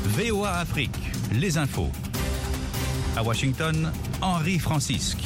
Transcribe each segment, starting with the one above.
VOA Afrique, les infos. À Washington, Henri Francisque.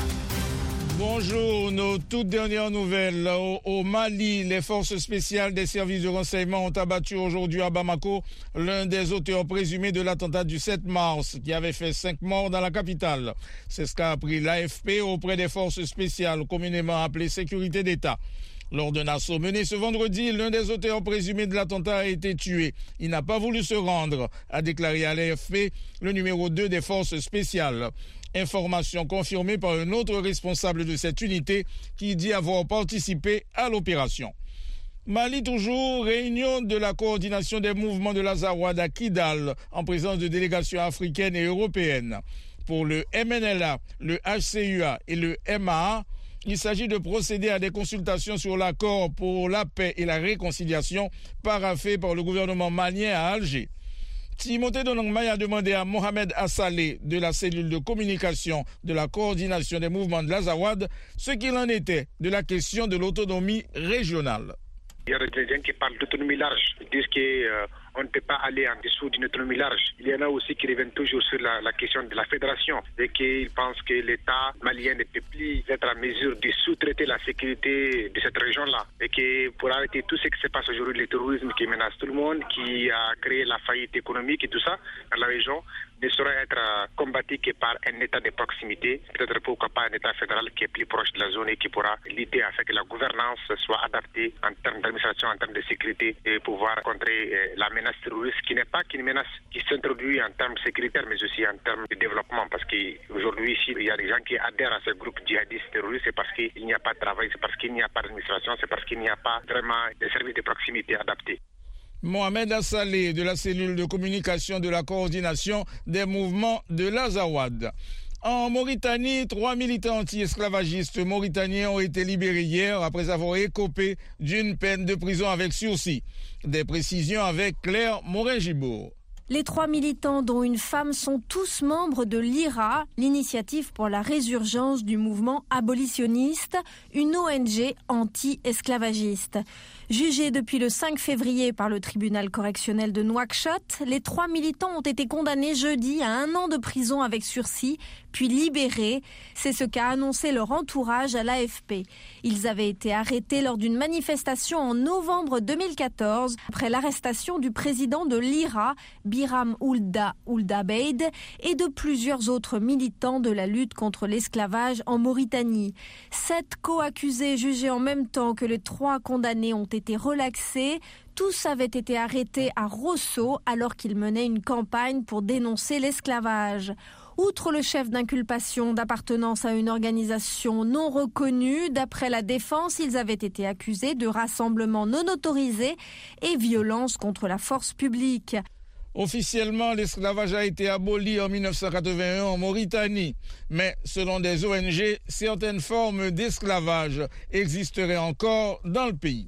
Bonjour, nos toutes dernières nouvelles. Au Mali, les forces spéciales des services de renseignement ont abattu aujourd'hui à Bamako l'un des auteurs présumés de l'attentat du 7 mars qui avait fait 5 morts dans la capitale. C'est ce qu'a appris l'AFP auprès des forces spéciales communément appelées sécurité d'État. Lors d'un assaut mené ce vendredi, l'un des auteurs présumés de l'attentat a été tué. Il n'a pas voulu se rendre, a déclaré à l'AFP le numéro 2 des forces spéciales. Information confirmée par un autre responsable de cette unité qui dit avoir participé à l'opération. Mali toujours, réunion de la coordination des mouvements de l'Azawad à Kidal en présence de délégations africaines et européennes. Pour le MNLA, le HCUA et le MAA, il s'agit de procéder à des consultations sur l'accord pour la paix et la réconciliation paraphé par le gouvernement malien à Alger. Timothée Donangmay a demandé à Mohamed Assalé de la cellule de communication de la coordination des mouvements de l'Azawad ce qu'il en était de la question de l'autonomie régionale. Il y a des gens qui parlent d'autonomie large, ils disent qu'on ne peut pas aller en dessous d'une autonomie large. Il y en a aussi qui reviennent toujours sur la question de la fédération et qui pensent que l'État malien ne peut plus être en mesure de sous-traiter la sécurité de cette région-là et que pour arrêter tout ce qui se passe aujourd'hui, le terrorisme qui menace tout le monde, qui a créé la faillite économique et tout ça dans la région, ne saurait être combattu que par un État de proximité, peut-être pourquoi pas un État fédéral qui est plus proche de la zone et qui pourra lutter afin que la gouvernance soit adaptée en termes d'administration, en termes de sécurité et pouvoir contrer la menace terroriste qui n'est pas qu'une menace qui s'introduit en termes sécuritaires mais aussi en termes de développement parce qu'aujourd'hui ici il y a des gens qui adhèrent à ce groupe djihadiste terroriste, c'est parce qu'il n'y a pas de travail, c'est parce qu'il n'y a pas d'administration, c'est parce qu'il n'y a pas vraiment de services de proximité adaptés. Mohamed Assalé de la cellule de communication de la coordination des mouvements de l'Azawad. En Mauritanie, 3 militants anti-esclavagistes mauritaniens ont été libérés hier après avoir écopé d'une peine de prison avec sursis. Des précisions avec Claire Morin-Gibourg. Les 3 militants, dont une femme, sont tous membres de l'IRA, l'initiative pour la résurgence du mouvement abolitionniste, une ONG anti-esclavagiste. Jugés depuis le 5 février par le tribunal correctionnel de Nouakchott, les 3 militants ont été condamnés jeudi à 1 an de prison avec sursis, puis libérés. C'est ce qu'a annoncé leur entourage à l'AFP. Ils avaient été arrêtés lors d'une manifestation en novembre 2014, après l'arrestation du président de l'IRA, Biram Ould Abeid, et de plusieurs autres militants de la lutte contre l'esclavage en Mauritanie. 7 co-accusés jugés en même temps que les 3 condamnés ont été relaxés. Tous avaient été arrêtés à Rosso alors qu'ils menaient une campagne pour dénoncer l'esclavage. Outre le chef d'inculpation d'appartenance à une organisation non reconnue, d'après la défense, ils avaient été accusés de rassemblement non autorisé et violence contre la force publique. Officiellement, l'esclavage a été aboli en 1981 en Mauritanie. Mais selon des ONG, certaines formes d'esclavage existeraient encore dans le pays.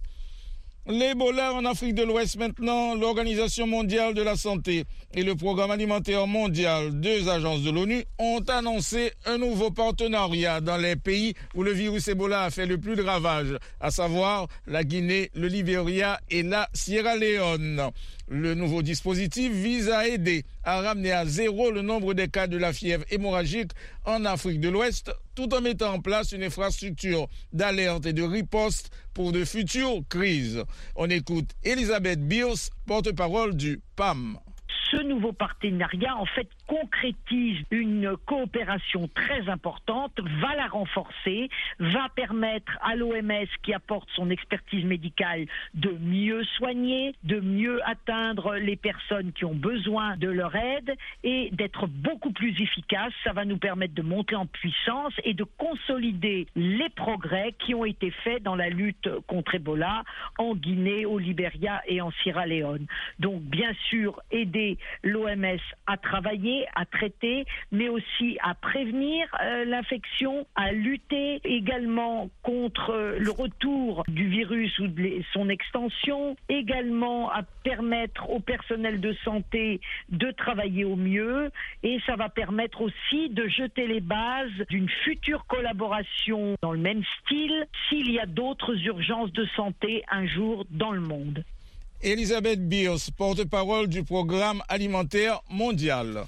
L'Ebola en Afrique de l'Ouest maintenant, l'Organisation mondiale de la santé et le Programme alimentaire mondial, 2 agences de l'ONU, ont annoncé un nouveau partenariat dans les pays où le virus Ebola a fait le plus de ravages, à savoir la Guinée, le Libéria et la Sierra Leone. Le nouveau dispositif vise à aider à ramener à 0 le nombre des cas de la fièvre hémorragique en Afrique de l'Ouest, tout en mettant en place une infrastructure d'alerte et de riposte pour de futures crises. On écoute Elisabeth Beers, porte-parole du PAM. Ce nouveau partenariat, en fait, concrétise une coopération très importante, va la renforcer, va permettre à l'OMS, qui apporte son expertise médicale, de mieux soigner, de mieux atteindre les personnes qui ont besoin de leur aide et d'être beaucoup plus efficace. Ça va nous permettre de monter en puissance et de consolider les progrès qui ont été faits dans la lutte contre Ebola en Guinée, au Libéria et en Sierra Leone. Donc, bien sûr, aider l'OMS à travailler, à traiter, mais aussi à prévenir l'infection, à lutter également contre le retour du virus ou de son extension, également à permettre au personnel de santé de travailler au mieux, et ça va permettre aussi de jeter les bases d'une future collaboration dans le même style s'il y a d'autres urgences de santé un jour dans le monde. Elisabeth Beers, porte-parole du Programme alimentaire mondial.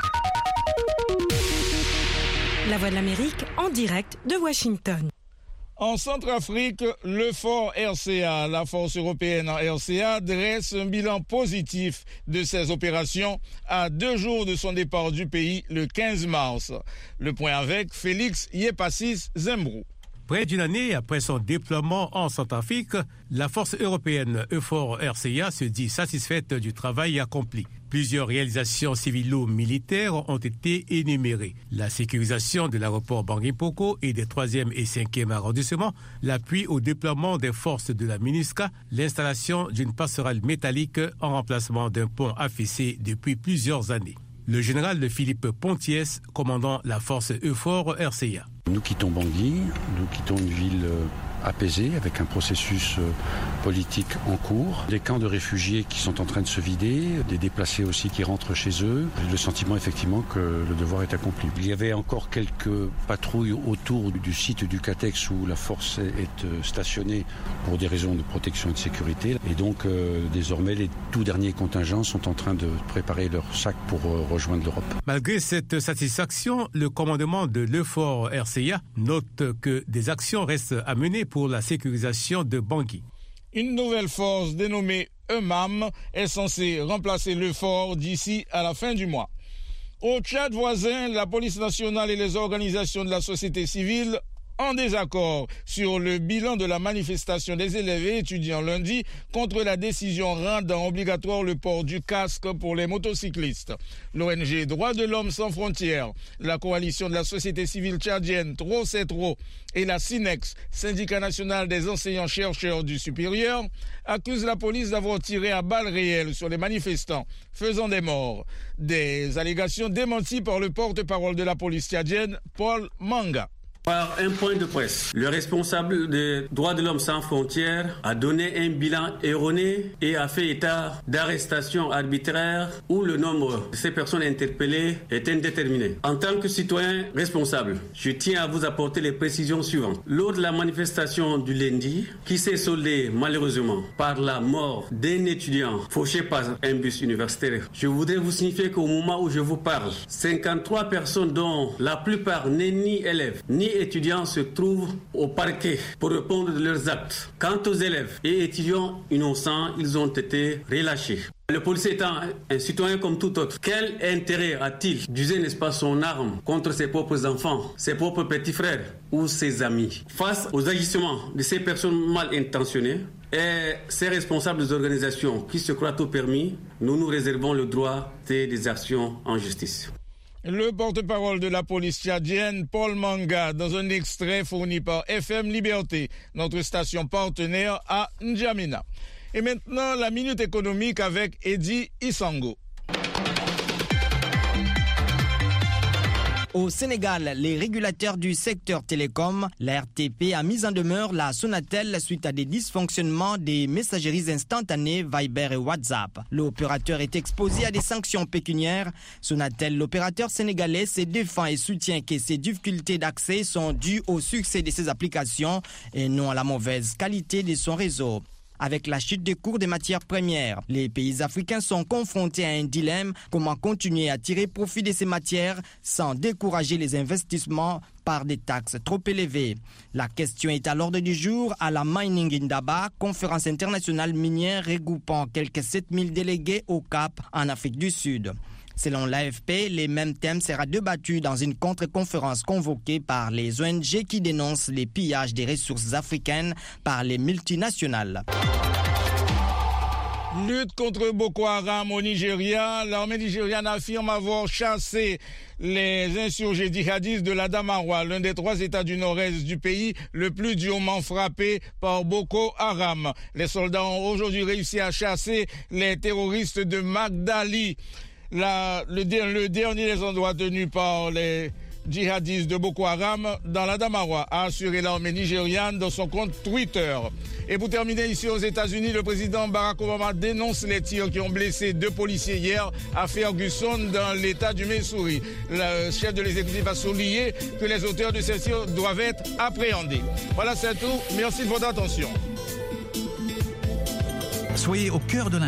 La Voix de l'Amérique en direct de Washington. En Centrafrique, le fort RCA, la force européenne en RCA, dresse un bilan positif de ses opérations à 2 jours de son départ du pays le 15 mars. Le point avec Félix Yepassis Zembrou. Près d'une année après son déploiement en Centrafrique, la force européenne EUFOR RCA se dit satisfaite du travail accompli. Plusieurs réalisations civilo-militaires ont été énumérées. La sécurisation de l'aéroport Bangui-Poko et des 3e et 5e arrondissements, l'appui au déploiement des forces de la MINUSCA, l'installation d'une passerelle métallique en remplacement d'un pont affaissé depuis plusieurs années. Le général Philippe Pontiès, commandant la force EUFOR RCA. Nous quittons Bangui, nous quittons une ville apaisée avec un processus politique en cours. Des camps de réfugiés qui sont en train de se vider, des déplacés aussi qui rentrent chez eux. Le sentiment effectivement que le devoir est accompli. Il y avait encore quelques patrouilles autour du site du CATEX où la force est stationnée pour des raisons de protection et de sécurité. Et donc désormais les tout derniers contingents sont en train de préparer leur sac pour rejoindre l'Europe. Malgré cette satisfaction, le commandement de l'EUFOR RCA note que des actions restent à mener pour la sécurisation de Bangui. Une nouvelle force dénommée EUMAM est censée remplacer le fort d'ici à la fin du mois. Au Tchad voisin, la police nationale et les organisations de la société civile en désaccord sur le bilan de la manifestation des élèves et étudiants lundi contre la décision rendant obligatoire le port du casque pour les motocyclistes. L'ONG Droits de l'Homme sans frontières, la coalition de la société civile tchadienne Trop c'est trop et la SYNEX, syndicat national des enseignants-chercheurs du supérieur, accusent la police d'avoir tiré à balles réelles sur les manifestants, faisant des morts. Des allégations démenties par le porte-parole de la police tchadienne, Paul Manga. Par un point de presse, le responsable des droits de l'homme sans frontières a donné un bilan erroné et a fait état d'arrestations arbitraires où le nombre de ces personnes interpellées est indéterminé. En tant que citoyen responsable, je tiens à vous apporter les précisions suivantes. Lors de la manifestation du lundi, qui s'est soldée malheureusement par la mort d'un étudiant fauché par un bus universitaire, je voudrais vous signifier qu'au moment où je vous parle, 53 personnes dont la plupart n'est ni élèves, ni étudiants se trouvent au parquet pour répondre de leurs actes. Quant aux élèves et étudiants innocents, ils ont été relâchés. Le policier étant un citoyen comme tout autre, quel intérêt a-t-il d'user, n'est-ce pas, son arme contre ses propres enfants, ses propres petits frères ou ses amis? Face aux agissements de ces personnes mal intentionnées et ces responsables des organisations qui se croient tout permis, nous nous réservons le droit des actions en justice. Le porte-parole de la police tchadienne, Paul Manga, dans un extrait fourni par FM Liberté, notre station partenaire à N'Djamena. Et maintenant, la minute économique avec Eddie Isango. Au Sénégal, les régulateurs du secteur télécom, la RTP, a mis en demeure la Sonatel suite à des dysfonctionnements des messageries instantanées Viber et WhatsApp. L'opérateur est exposé à des sanctions pécuniaires. Sonatel, l'opérateur sénégalais, se défend et soutient que ces difficultés d'accès sont dues au succès de ses applications et non à la mauvaise qualité de son réseau. Avec la chute des cours des matières premières, les pays africains sont confrontés à un dilemme: comment continuer à tirer profit de ces matières sans décourager les investissements par des taxes trop élevées. La question est à l'ordre du jour à la Mining Indaba, conférence internationale minière regroupant quelques 7000 délégués au Cap en Afrique du Sud. Selon l'AFP, les mêmes thèmes seront débattus dans une contre-conférence convoquée par les ONG qui dénoncent les pillages des ressources africaines par les multinationales. Lutte contre Boko Haram au Nigeria. L'armée nigériane affirme avoir chassé les insurgés djihadistes de l'Adamawa, l'un des 3 États du nord-est du pays le plus durement frappé par Boko Haram. Les soldats ont aujourd'hui réussi à chasser les terroristes de Magdali. Le dernier des endroits tenus par les djihadistes de Boko Haram dans l'Adamawa, a assuré l'armée nigériane dans son compte Twitter. Et pour terminer, ici aux États-Unis, le président Barack Obama dénonce les tirs qui ont blessé 2 policiers hier à Ferguson dans l'État du Missouri. Le chef de l'exécutif a souligné que les auteurs de ces tirs doivent être appréhendés. Voilà, c'est tout. Merci de votre attention. Soyez au cœur de